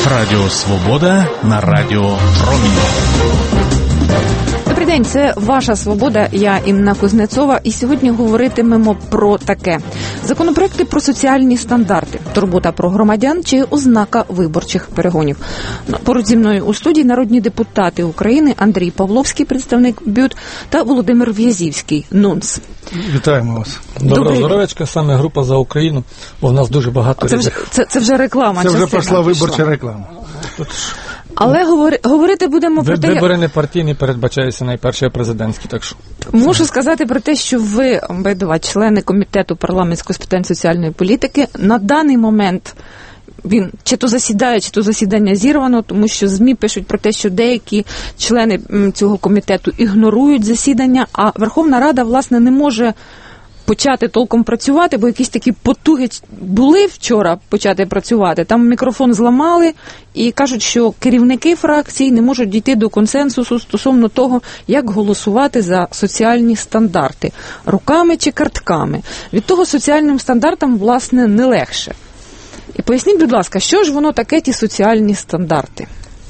Радіо Свобода на Радіо Промінь. Добрий день, це Ваша Свобода, я Інна Кузнецова, і сьогодні говоритимемо про таке. Законопроекти про соціальні стандарти, турбота про громадян чи ознака виборчих перегонів. Поруч зі мною у студії народні депутати України Андрій Павловський, представник БЮТ, та Володимир В'язівський, НУНС. Вітаємо вас. Доброго здоров'ячка, саме група «За Україну», бо в нас дуже багато різних. Це вже реклама. Це вже пройшла виборча реклама. Але говорити будемо про те... Вибори не партійні, передбачаються найперші президентські, так що... Можу сказати про те, що ви, обидва члени Комітету парламентського з питань соціальної політики, на даний момент він чи то засідає, чи то засідання зірвано, тому що ЗМІ пишуть про те, що деякі члени цього комітету ігнорують засідання, а Верховна Рада, власне, не може почати толком працювати, бо якісь такі потуги були вчора почати працювати. Там мікрофон зламали і кажуть, що керівники фракцій не можуть дійти до консенсусу стосовно того, як голосувати за соціальні стандарти. Руками чи картками. Від того соціальним стандартам, власне, не легше. І поясніть, будь ласка, що ж воно таке, ті соціальні стандарти?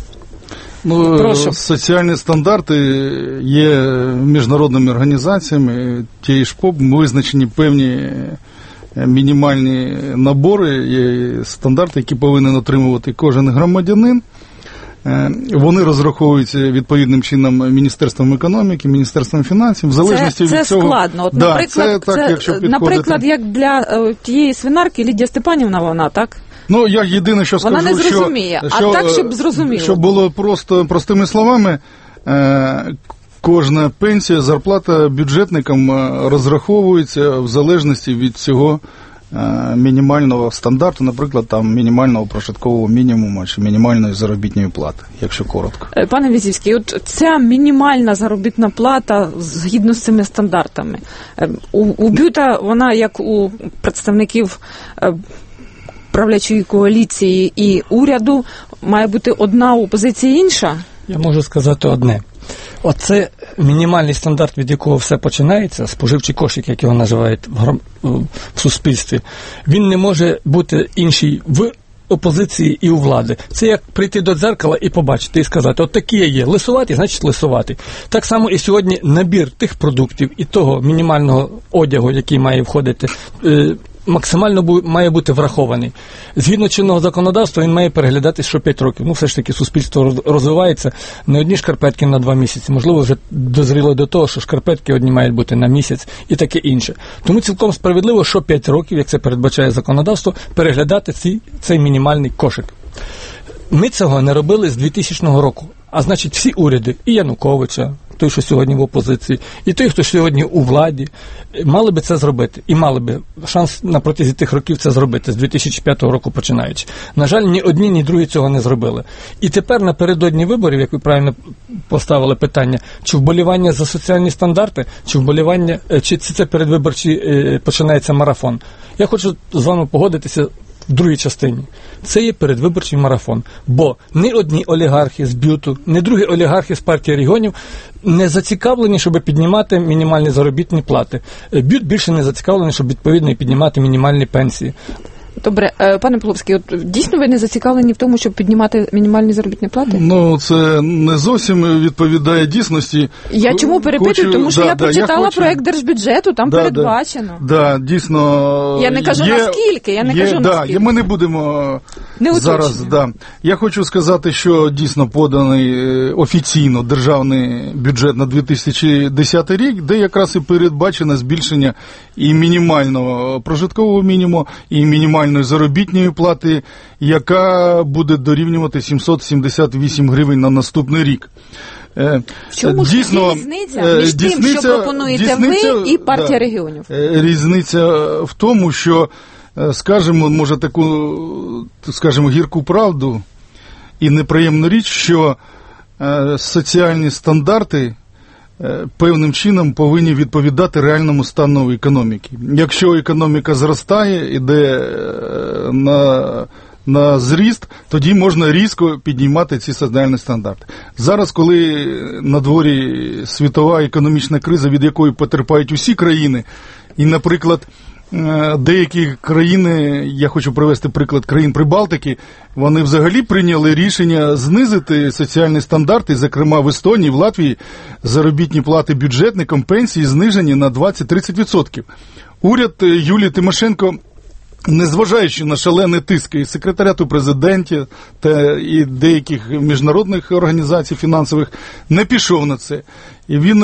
Прошу. Соціальні стандарти є міжнародними організаціями, тієї ж ПОП, визначені певні мінімальні набори, є стандарти, які повинен отримувати кожен громадянин. Вони розраховуються відповідним чином Міністерством економіки, Міністерством фінансів, в залежності від цього... Це складно. От, да, наприклад, наприклад, як для тієї свинарки Лідія Степанівна, вона, так? Ну, я єдине, що скажу, вона не зрозуміє, а так, щоб зрозуміло. Щоб було простими словами, кожна пенсія, зарплата бюджетникам розраховується в залежності від цього мінімального стандарту, наприклад, там мінімального прожиткового мінімуму чи мінімальної заробітної плати, якщо коротко. Пане В'язівський, от ця мінімальна заробітна плата згідно з цими стандартами, у БЮТа вона, як у представників правлячої коаліції і уряду, має бути одна, у опозиції інша? Я можу сказати одне. Оце мінімальний стандарт, від якого все починається, споживчий кошик, як його називають в суспільстві, він не може бути інший в опозиції і у влади. Це як прийти до дзеркала і побачити, і сказати, от такі я є, лисуватий, значить лисуватий. Так само і сьогодні набір тих продуктів і того мінімального одягу, який має входити, максимально має бути врахований. Згідно чинного законодавства він має переглядатись що 5 років. Ну, все ж таки, суспільство розвивається. Не одні шкарпетки на 2 місяці. Можливо, вже дозріло до того, що шкарпетки одні мають бути на місяць і таке інше. Тому цілком справедливо, що 5 років, як це передбачає законодавство, переглядати цей мінімальний кошик. Ми цього не робили з 2000 року. А значить, всі уряди, і Януковича, той, що сьогодні в опозиції, і той, хто сьогодні у владі, мали би це зробити. І мали би шанс на протязі тих років це зробити, з 2005 року починаючи. На жаль, ні одні, ні другі цього не зробили. І тепер напередодні виборів, як ви правильно поставили питання, чи вболівання за соціальні стандарти, чи це передвиборчий починається марафон. Я хочу з вами погодитися в другій частині. Це є передвиборчий марафон. Бо ні одні олігархи з БЮТу, ні другі олігархи з партії регіонів не зацікавлені, щоб піднімати мінімальні заробітні плати. БЮТ більше не зацікавлений, щоб відповідно піднімати мінімальні пенсії. Добре, пане Павловський, от дійсно ви не зацікавлені в тому, щоб піднімати мінімальні заробітні плати? Ну, це не зовсім відповідає дійсності. Я чому перепитую? Тому що я прочитала проект держбюджету, там передбачено. Да, дійсно. Я не кажу наскільки, наскільки. Ми не будемо зараз. Да. Я хочу сказати, що дійсно поданий офіційно державний бюджет на 2010 рік, де якраз і передбачено збільшення і мінімального прожиткового мінімуму, і мінімальної заробітної плати, яка буде дорівнювати 778 гривень на наступний рік. В чому ж різниця між тим, що пропонуєте ви і партія регіонів? Різниця в тому, що, скажімо, може таку, гірку правду і неприємну річ, що соціальні стандарти певним чином повинні відповідати реальному стану економіки. Якщо економіка зростає, іде на зріст, тоді можна різко піднімати ці соціальні стандарти. Зараз, коли на дворі світова економічна криза, від якої потерпають усі країни, і, наприклад, деякі країни, я хочу привести приклад країн Прибалтики, вони взагалі прийняли рішення знизити соціальні стандарти, зокрема в Естонії, в Латвії заробітні плати бюджетникам, пенсії знижені на 20-30%. Уряд Юлії Тимошенко, незважаючи на шалений тиск і секретаріату президента та і деяких міжнародних організацій фінансових, не пішов на це. І він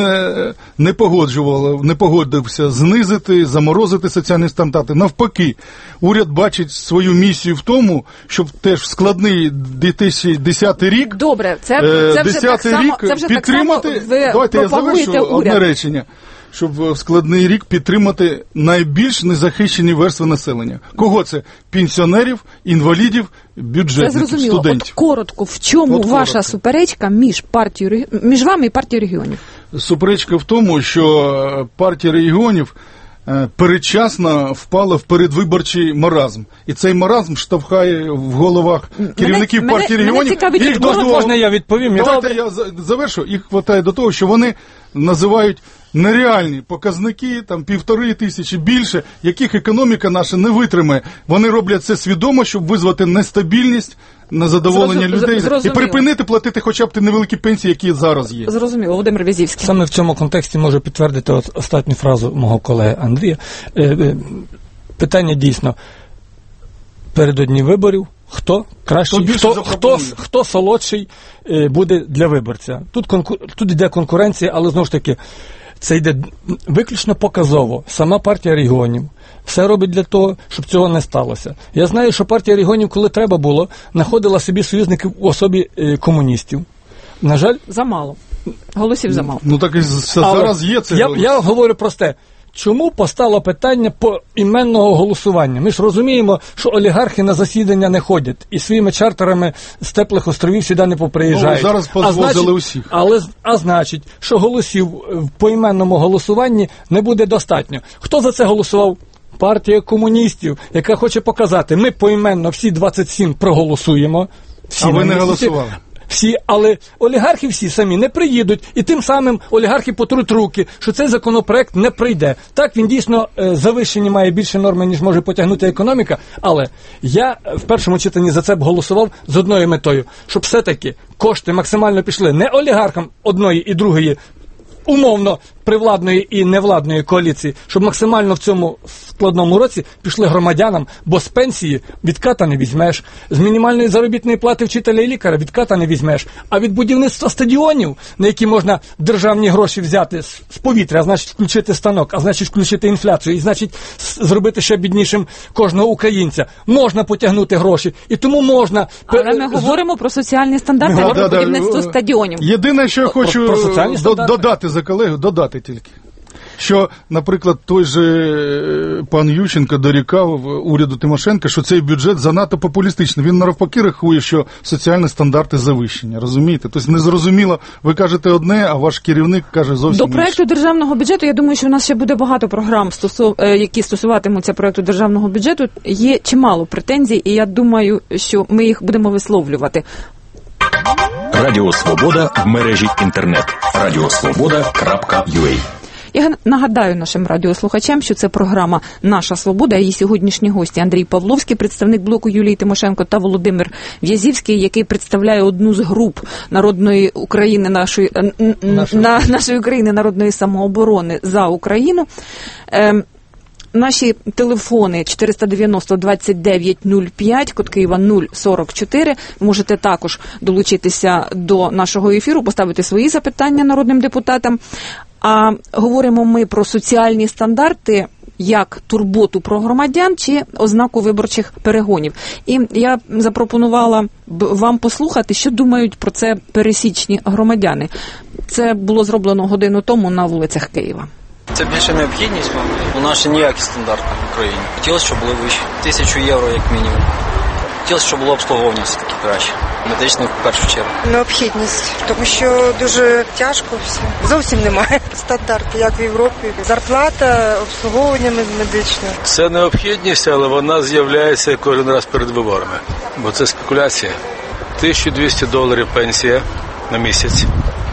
не погодився знизити, заморозити соціальні стандарти. Навпаки, уряд бачить свою місію в тому, щоб теж в складний 2010 рік, добре, це вже так само, підтримати, давайте я завершу одне речення, щоб в складний рік підтримати найбільш незахищені верстви населення. Кого це? Пенсіонерів, інвалідів, бюджетників, студентів. От коротко, в чому ваша суперечка між вами і партією регіонів? Суперечка в тому, що партія регіонів передчасно впала в передвиборчий маразм. І цей маразм штовхає в головах керівників партії регіонів. Можна я відповім? Давайте я завершу. Їх хватає до того, що вони називають нереальні показники, там 1500 більше, яких економіка наша не витримає. Вони роблять це свідомо, щоб визвати нестабільність, незадоволення людей і припинити платити хоча б ті невеликі пенсії, які зараз є. Зрозуміло. Володимир В'язівський. Саме в цьому контексті можу підтвердити останню фразу мого колеги Андрія. Питання дійсно передодні виборів. Хто кращий, хто солодший буде для виборця. Тут йде конкуренція, але знову ж таки, це йде виключно показово. Сама партія регіонів все робить для того, щоб цього не сталося. Я знаю, що партія регіонів, коли треба було, знаходила собі союзників у особі комуністів. На жаль... Замало. Голосів замало. Ну так і зараз є це. Я говорю просте. Чому постало питання поіменного голосування? Ми ж розуміємо, що олігархи на засідання не ходять і своїми чартерами з теплих островів сюди не поприїжджають. Зараз позвозили усіх. А значить, що голосів в поіменному голосуванні не буде достатньо. Хто за це голосував? Партія комуністів, яка хоче показати, ми поіменно всі 27 проголосуємо. А ви не голосували? Всі, але олігархи всі самі не приїдуть, і тим самим олігархи потруть руки, що цей законопроект не прийде. Так, він дійсно завищені має більше норми, ніж може потягнути економіка, але я в першому читанні за це б голосував з одною метою, щоб все-таки кошти максимально пішли не олігархам одної і другої, умовно, привладної і невладної коаліції, щоб максимально в цьому складному році пішли громадянам, бо з пенсії відката не візьмеш, з мінімальної заробітної плати вчителя і лікаря відката не візьмеш, а від будівництва стадіонів, на які можна державні гроші взяти з повітря, а значить включити станок, а значить включити інфляцію, і значить зробити ще біднішим кожного українця, можна потягнути гроші, і тому можна... Але ми говоримо про соціальні стандарти, про будівництво стадіонів. Єдине, що я хочу додати за колегу, додати тільки. Що, наприклад, той же пан Ющенко дорікав уряду Тимошенка, що цей бюджет занадто популістичний. Він навпаки рахує, що соціальні стандарти завищені. Розумієте? Тобто незрозуміло, ви кажете одне, а ваш керівник каже зовсім інше. До проекту державного бюджету, я думаю, що в нас ще буде багато програм, які стосуватимуться проекту державного бюджету. Є чимало претензій, і я думаю, що ми їх будемо висловлювати. Радіо Свобода в мережі інтернет. radiosvoboda.ua. Я нагадаю нашим радіослухачам, що це програма «Наша Свобода». Її сьогоднішні гості Андрій Павловський, представник блоку Юлії Тимошенко, та Володимир В'язівський, який представляє одну з груп народної України, нашої України, народної самооборони «За Україну». Наші телефони 490-29-05, код Києва 044. Можете також долучитися до нашого ефіру, поставити свої запитання народним депутатам. А говоримо ми про соціальні стандарти як турботу про громадян чи ознаку виборчих перегонів. І я запропонувала вам послухати, що думають про це пересічні громадяни. Це було зроблено годину тому на вулицях Києва. Це більше необхідність, мабуть. У нас ще ніякі стандарти в Україні. Хотілося, щоб були вищі. 1000 євро як мінімум. Хотілося, щоб було обслуговування все-таки краще. Медичне в першу чергу. Необхідність, тому що дуже тяжко все. Зовсім немає стандартів, як в Європі. Зарплата, обслуговування медичне. Це необхідність, але вона з'являється кожен раз перед виборами. Бо це спекуляція. $1200 пенсія на місяць.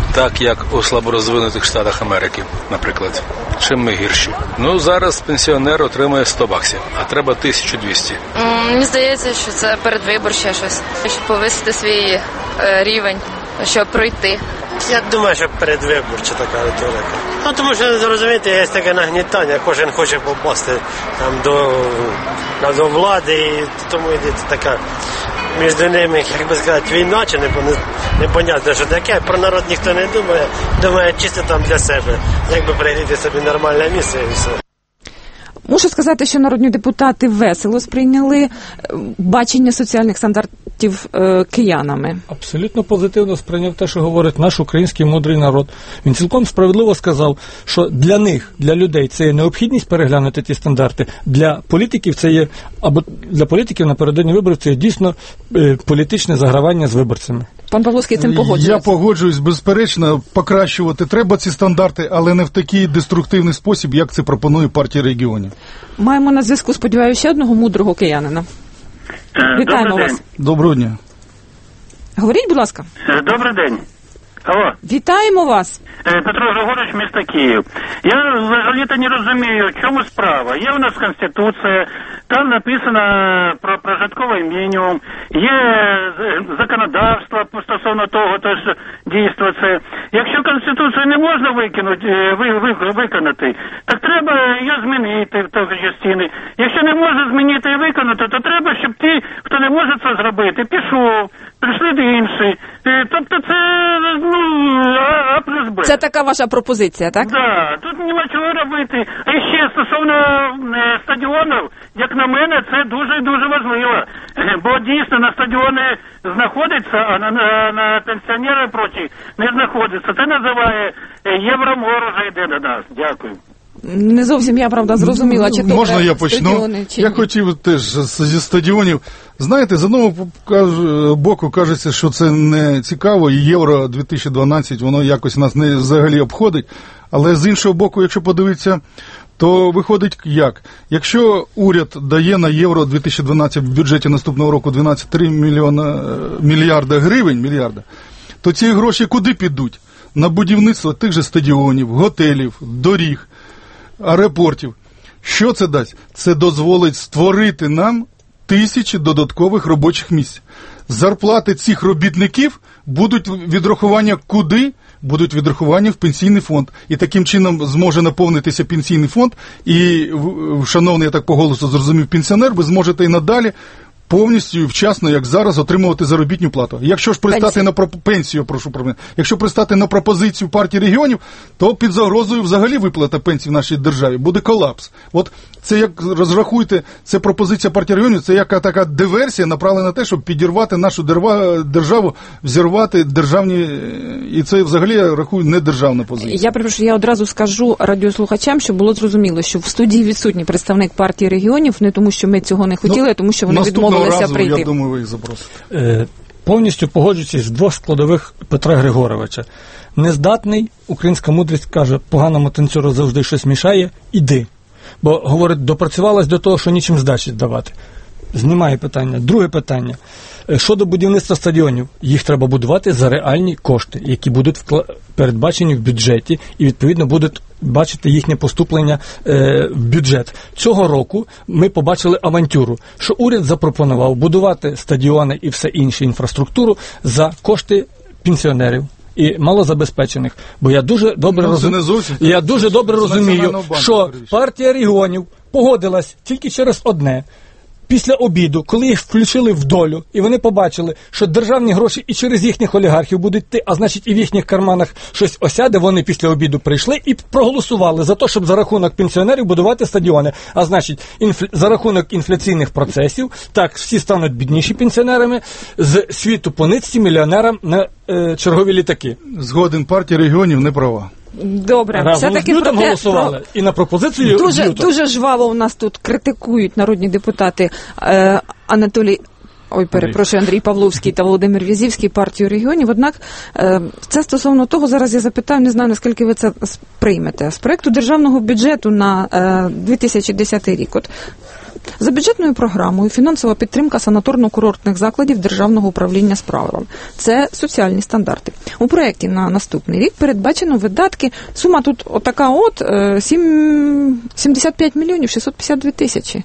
так як у слаборозвинутих Штатах Америки, наприклад. Чим ми гірші? Зараз пенсіонер отримує $100, а треба 1200. Мені здається, що це передвиборче щось, щоб повисити свій рівень, щоб пройти. Я думаю, що передвиборча така риторика. Тому що, розумієте, є таке нагнітання, кожен хоче попасти там до влади, і тому йде така між ними, як би сказати, війна, чи непонятно, що таке. Про народ ніхто не думає, думає чисто там для себе, як би пригріти собі нормальне місце і все. Мушу сказати, що народні депутати весело сприйняли бачення соціальних стандартів киянами. Абсолютно позитивно сприйняв те, що говорить наш український мудрий народ. Він цілком справедливо сказав, що для них, для людей, це є необхідність переглянути ті стандарти. Для політиків це є, або для політиків напередодні виборів це є дійсно політичне загравання з виборцями. Пан Павловський цим погоджується? Я погоджуюсь, безперечно, покращувати треба ці стандарти, але не в такий деструктивний спосіб, як це пропонує партія регіонів. Маємо на зв'язку, сподіваюся, ще одного мудрого киянина. Вітаємо вас. Доброго дня. Говоріть, будь ласка. Добрий день. Алло. Вітаємо вас. Петро Григорович, місто Київ. Я взагалі-то не розумію, в чому справа. Є у нас Конституція, там написано про прожитковий мінімум, є законодавство стосовно того, що дійство це. Якщо Конституцію не можна виконати, так треба її змінити в той частині. Якщо не можна змінити і виконати, то треба, щоб ті, хто не може це зробити, пішов, прийшли до інших. Тобто це, А плюс Б. Це така ваша пропозиція, так? Так, тут нема чого робити. А ще стосовно стадіонів, як на мене, це дуже і дуже важливо. Бо дійсно на стадіони знаходиться, а на пенсіонери прочі не знаходиться. Це називає Євромор вже йде до нас. Дякую. Не зовсім я, правда, зрозуміла, чи то можна я почну? Я хотів теж зі стадіонів. Знаєте, з одного боку кажеться, що це не цікаво, і Євро 2012, воно якось нас не взагалі обходить. Але з іншого боку, якщо подивитися, то виходить як? Якщо уряд дає на Євро 2012 в бюджеті наступного року 12,3 мільярда гривень, то ці гроші куди підуть? На будівництво тих же стадіонів, готелів, доріг, аеропортів. Що це дасть? Це дозволить створити нам тисячі додаткових робочих місць. Зарплати цих робітників будуть відрахування куди? Будуть відрахування в пенсійний фонд. І таким чином зможе наповнитися пенсійний фонд. І, шановний, я так по голосу зрозумів, пенсіонер, ви зможете і надалі повністю і вчасно, як зараз, отримувати заробітну плату. Якщо ж пристати на пенсію, якщо пристати на пропозицію партії регіонів, то під загрозою взагалі виплата пенсій в нашій державі буде колапс. От це, як розрахуйте, це пропозиція партії регіонів, це яка така диверсія, направлена на те, щоб підірвати нашу державу, взірвати державні, і це взагалі, я рахую, не державна позиція. Я перепрошую, я одразу скажу радіослухачам, щоб було зрозуміло, що в студії відсутній представник партії регіонів, не тому, що ми цього не хотіли, а тому, що вони відмовилися прийти. Я думаю, ви їх запросите. Повністю погоджуючись з двох складових Петра Григоровича. Нездатний, українська мудрість каже, поганому танцюру завжди щось мішає, іди. Бо, говорить, допрацювалась до того, що нічим здачі здавати. Знімає питання. Друге питання. Щодо будівництва стадіонів, їх треба будувати за реальні кошти, які будуть передбачені в бюджеті і, відповідно, будуть бачити їхнє поступлення в бюджет. Цього року ми побачили авантюру, що уряд запропонував будувати стадіони і все інше інфраструктуру за кошти пенсіонерів і малозабезпечених. Бо я дуже добре розумію, що партія регіонів погодилась тільки через одне. Після обіду, коли їх включили в долю, і вони побачили, що державні гроші і через їхніх олігархів будуть йти, а значить і в їхніх карманах щось осяде, вони після обіду прийшли і проголосували за те, щоб за рахунок пенсіонерів будувати стадіони. А значить, за рахунок інфляційних процесів, так, всі стануть бідніші пенсіонерами, з світу по нитці мільйонерам на чергові літаки. Згоден, партія регіонів не права. Добре, все-таки голосували. І на пропозицію дуже жваво у нас тут критикують народні депутати Андрій Павловський та Володимир В'язівський партію регіонів. Однак це стосовно того, зараз я запитаю, не знаю, наскільки ви це приймете. З проекту державного бюджету на 2010 рік. От За бюджетною програмою фінансова підтримка санаторно-курортних закладів Державного управління справами. Це соціальні стандарти. У проєкті на наступний рік передбачено видатки, сума тут отака 75 мільйонів 652 тисячі.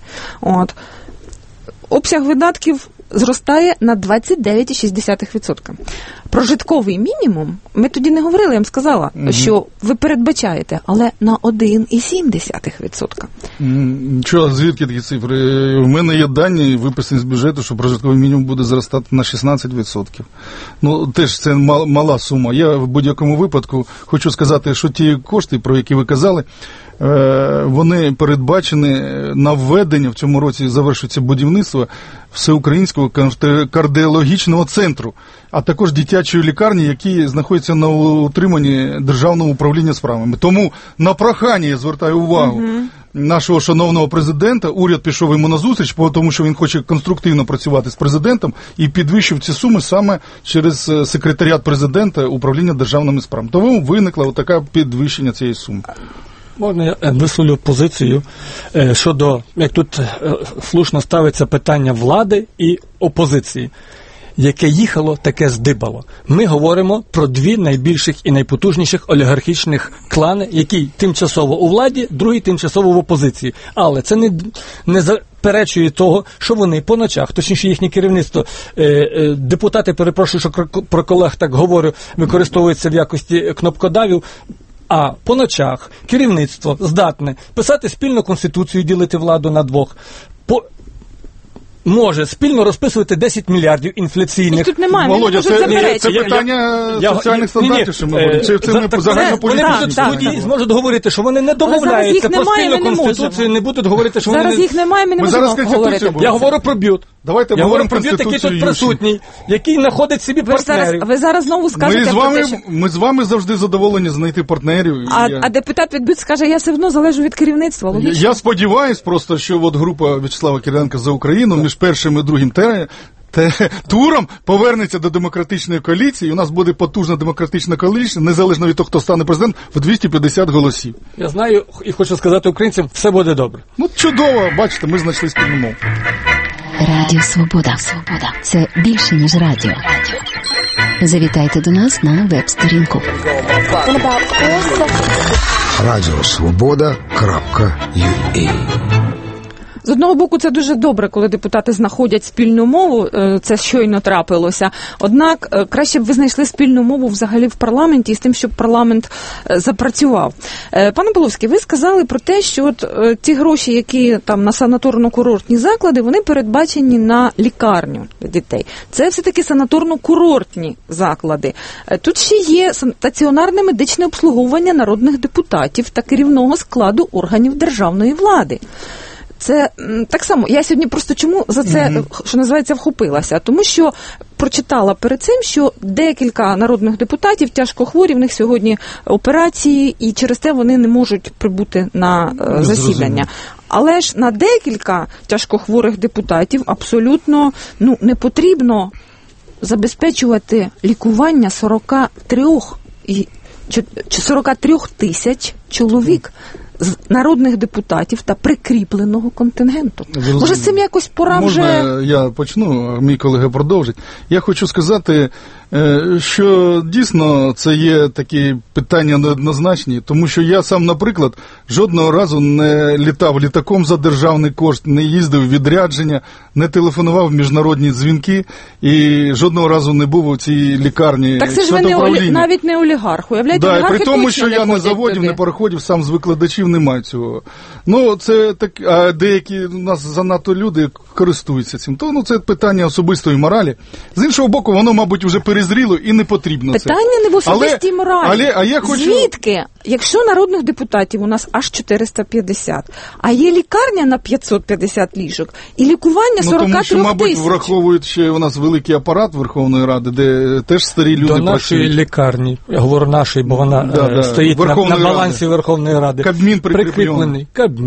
Обсяг видатків зростає на 29,6%. Прожитковий мінімум, ми тоді не говорили, я вам сказала, що ви передбачаєте, але на 1,7%. Нічого, звідки такі цифри? У мене є дані, виписані з бюджету, що прожитковий мінімум буде зростати на 16%. Ну, теж це мала сума. Я в будь-якому випадку хочу сказати, що ті кошти, про які ви казали, вони передбачені на введення, в цьому році завершується будівництво Всеукраїнського кардіологічного центру, а також дитячої лікарні, які знаходяться на утриманні Державного управління справами. Тому на прохання, я звертаю увагу, нашого шановного президента, уряд пішов йому на зустріч, тому що він хоче конструктивно працювати з президентом і підвищив ці суми саме через секретаріат президента управління державними справами. Тому виникла отаке підвищення цієї суми. Можна я висловлю позицію щодо, як тут слушно ставиться питання влади і опозиції. Яке їхало, таке здибало. Ми говоримо про дві найбільших і найпотужніших олігархічних клани, які тимчасово у владі, другий тимчасово в опозиції. Але це не заперечує того, що вони по ночах, точніше їхнє керівництво, депутати, перепрошую, що про колег так говорю, використовуються в якості кнопкодавів, а по ночах керівництво здатне писати спільну конституцію, ділити владу на двох, може спільно розписувати 10 мільярдів інфляційних. І тут немає, Володя, це питання соціальних стандартів, що ми говоримо. Це ми загальнополітичні. Вони зможуть говорити, що вони не домовляються про спільну конституцію, не будуть говорити, що вони зараз їх немає, ми не можемо говорити. Я говорю про БЮТ. Давайте я говорю про БЮТ, який тут присутній, який знаходить собі партнерів. Ви зараз знову скажете про те, що... Ми з вами завжди задоволені знайти партнерів. А депутат від БЮТ скаже, я все одно залежу від керівництва. Логічно. Я сподіваюсь просто, що от група В'ячеслава Кириленка за Україну між першим і другим туром повернеться до демократичної коаліції, і у нас буде потужна демократична коаліція, незалежно від того, хто стане президентом, в 250 голосів. Я знаю і хочу сказати українцям, все буде добре. Ну, чудово, бачите, ми знайшли спільну мову. Радіо Свобода. Це більше, ніж радіо. Завітайте до нас на веб-сторінку. Радіосвобода.ua. З одного боку, це дуже добре, коли депутати знаходять спільну мову, це щойно трапилося. Однак, краще б ви знайшли спільну мову взагалі в парламенті і з тим, щоб парламент запрацював. Пане Павловський, ви сказали про те, що ті гроші, які там на санаторно-курортні заклади, вони передбачені на лікарню для дітей. Це все-таки санаторно-курортні заклади. Тут ще є стаціонарне медичне обслуговування народних депутатів та керівного складу органів державної влади. Це так само, я сьогодні просто чому за це, що називається, вхопилася? Тому що прочитала перед цим, що декілька народних депутатів тяжко хворі, в них сьогодні операції, і через те вони не можуть прибути на засідання. Але ж на декілька тяжкохворих депутатів абсолютно не потрібно забезпечувати лікування 43 тисяч чоловік з народних депутатів та прикріпленого контингенту. Може, з цим якось пора вже... Можна я почну, мій колега продовжить. Я хочу сказати, що дійсно це є такі питання неоднозначні, тому що я сам, наприклад, жодного разу не літав літаком за державний кошт, не їздив в відрядження, не телефонував в міжнародні дзвінки і жодного разу не був у цій лікарні. Так це ж ви навіть не олігарх. Уявляєте, олігархи при тому, що я не заводів, туди. не пароходів, сам з викладачів немає цього. Ну, це так, а деякі у нас занадто люди користуються цим. То, це питання особистої моралі. З іншого боку, воно, мабуть, вже перезріло і не потрібно. Питання не в особистій моралі. А я хочу... Звідки? Якщо народних депутатів у нас аж 450, а є лікарня на 550 ліжок, і лікування 43 тисяч. Тому що, мабуть, враховують ще у нас великий апарат Верховної Ради, де теж старі люди працюють. До нашої лікарні, я говорю нашої, бо вона стоїть на балансі Верховної Ради. Кабмін прикріплений. Кабмін.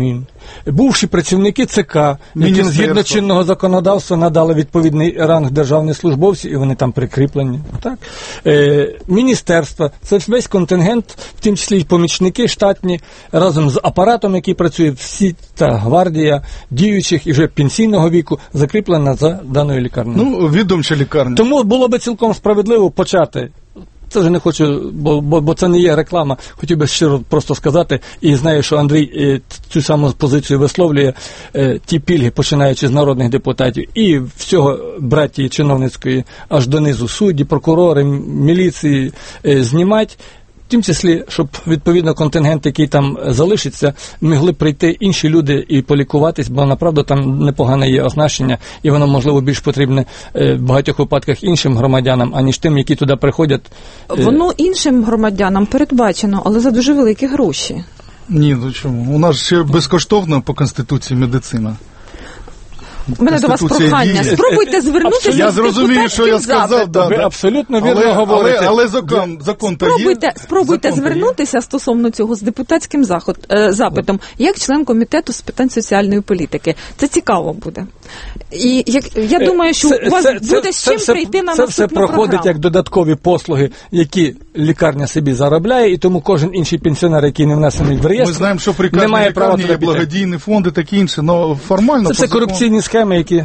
бувші працівники ЦК, яким згідно чинного законодавства надали відповідний ранг державних службовців, і вони там прикріплені. Так? Міністерства, це весь контингент, в тим числі і помічники штатні, разом з апаратом, який працює, всі та гвардія діючих і вже пенсійного віку закріплена за даною лікарнею. Ну, відомча лікарня. Тому було би цілком справедливо почати. Це вже не хочу, бо це не є реклама. Хотів би щиро просто сказати, і знаю, що Андрій цю саму позицію висловлює, ті пільги, починаючи з народних депутатів і всього братії чиновницької, аж донизу судді, прокурори, міліції знімати. В тим числі, щоб, відповідно, контингент, який там залишиться, могли прийти інші люди і полікуватись, бо, направду, там непогане є оснащення, і воно, можливо, більш потрібне в багатьох випадках іншим громадянам, аніж тим, які туди приходять. Воно іншим громадянам передбачено, але за дуже великі гроші. Ні, ну чому? У нас ще безкоштовно по Конституції медицина. У мене до вас прохання. Спробуйте звернутися. Я зрозумію, що я сказав. Ви абсолютно вірно говорите. Але закон та є. Спробуйте звернутися стосовно цього з депутатським запитом, як член комітету з питань соціальної політики. Це цікаво буде. І я думаю, що у вас буде з чим прийти на наступну програму. Це все проходить як додаткові послуги, які лікарня собі заробляє, і тому кожен інший пенсіонер, який не внесений в реєстр, ми знаємо, що при кожній лікарні є благодійні фонди, такі інше, але формально... Це все корупційні схеми, які...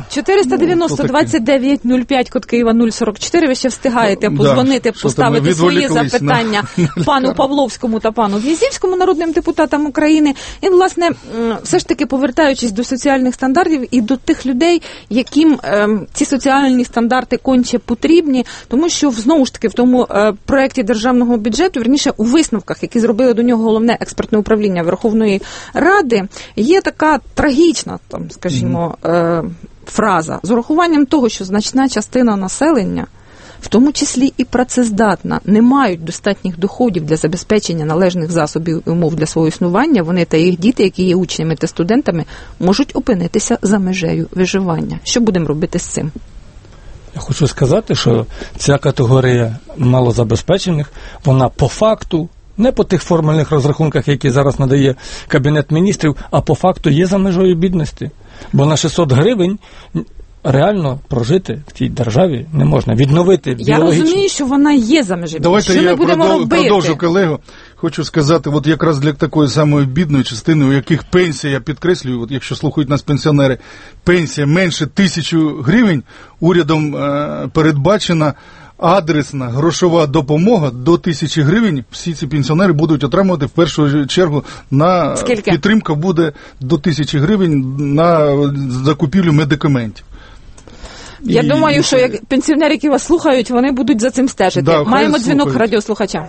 490-29-05, код Києва 044, ви ще встигаєте позвонити, поставити свої запитання пану Павловському та пану В'язівському, народним депутатам України. І, власне, все ж таки повертаючись до соціальних стандартів і до тих людей, яким ці соціальні стандарти конче потрібні, тому що, знову ж таки, в тому проєкті державного бюджету, вірніше, у висновках, які зробили до нього головне експертне управління Верховної Ради, є така трагічна, там, скажімо, фраза з урахуванням того, що значна частина населення, в тому числі і працездатна, не мають достатніх доходів для забезпечення належних засобів і умов для свого існування, вони та їх діти, які є учнями та студентами, можуть опинитися за межею виживання. Що будемо робити з цим? Я хочу сказати, що ця категорія малозабезпечених, вона по факту, не по тих формальних розрахунках, які зараз надає Кабінет міністрів, а по факту є за межою бідності. Бо на 600 гривень реально прожити в цій державі не можна. Відновити біологічно. Я розумію, що вона є за межою. Давайте я продовжу, колегу. Хочу сказати, от якраз для такої самої бідної частини, у яких пенсія, я підкреслюю, от якщо слухають нас пенсіонери, пенсія менше 1000 гривень, урядом передбачена адресна грошова допомога до 1000 гривень. Всі ці пенсіонери будуть отримувати в першу чергу на підтримка буде до 1000 гривень на закупівлю медикаментів. Я думаю, що як пенсіонери, які вас слухають, вони будуть за цим стежити. Да, маємо дзвінок радіослухача.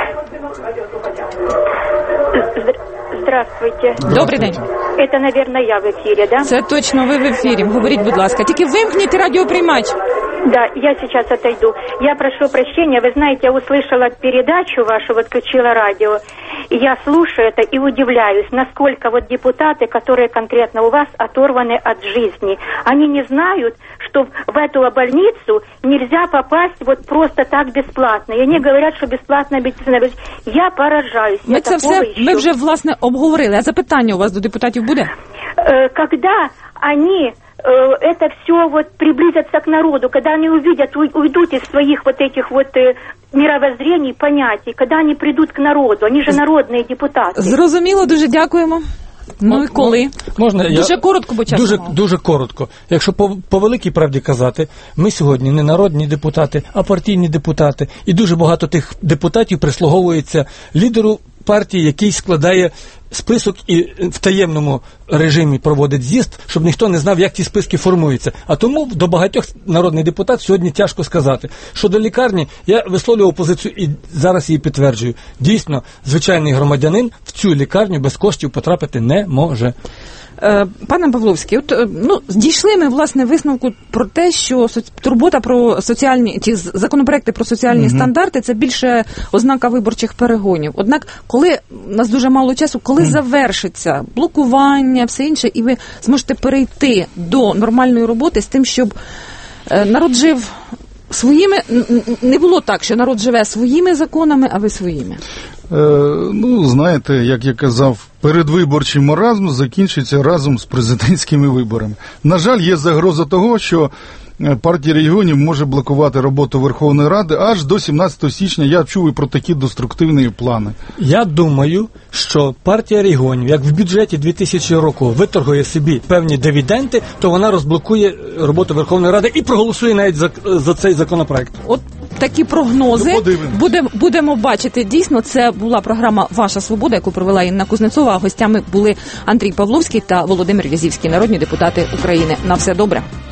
Здравствуйте. Добрий день. Это, наверное, я в эфире, да? Це точно ви в ефірі. Говоріть, будь ласка. Тільки вимкніть радіоприймач. Да, я сейчас отойду. Я прошу прощения, вы знаете, я услышала передачу вашу, вот включила радио, и я слушаю это и удивляюсь, насколько вот депутаты, которые конкретно у вас оторваны от жизни, они не знают, что в эту больницу нельзя попасть вот просто так бесплатно. И они говорят, что бесплатная медицина. Я поражаюсь. Ми це все, ми вже, власне, обговорили. А запитання у вас до депутатів буде? Когда они это все вот приблизятся к народу, когда они увидят, уйдут из своих вот этих вот мировоззрений, понятий, когда они придут к народу, они же народные депутаты. Зрозуміло, дуже дякуємо. Ну і коли? Можна, дуже коротко, бо часу дуже коротко. Якщо по великій правді казати, ми сьогодні не народні депутати, а партійні депутати. І дуже багато тих депутатів прислуговується лідеру партії, який складає список і в таємному режимі проводить з'їзд, щоб ніхто не знав, як ті списки формуються. А тому до багатьох народних депутатів сьогодні тяжко сказати. Щодо лікарні, я висловлював позицію і зараз її підтверджую. Дійсно, звичайний громадянин в цю лікарню без коштів потрапити не може. Пане Павловський, дійшли ми, власне, висновку про те, що турбота про соціальні, ті законопроекти про соціальні стандарти – це більше ознака виборчих перегонів. Однак, коли у нас дуже мало часу, коли завершиться блокування, все інше, і ви зможете перейти до нормальної роботи з тим, щоб народ жив своїми, не було так, що народ живе своїми законами, а ви своїми. Ну, знаєте, як я казав, передвиборчий маразм закінчиться разом з президентськими виборами. На жаль, є загроза того, що партія регіонів може блокувати роботу Верховної Ради аж до 17 січня. Я чув і про такі деструктивні плани. Я думаю, що партія регіонів, як в бюджеті 2000 року виторгує собі певні дивіденди, то вона розблокує роботу Верховної Ради і проголосує навіть за цей законопроект. От такі прогнози будемо бачити. Дійсно, це була програма «Ваша свобода», яку провела Інна Кузнецова, а гостями були Андрій Павловський та Володимир В'язівський, народні депутати України. На все добре.